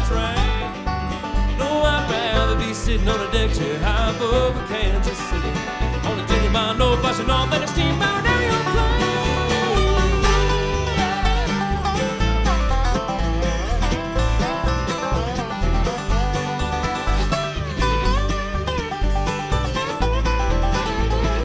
train. No, I'd rather be sitting on a deck chair high above Kansas City. On a Jenny Bond, no fussing on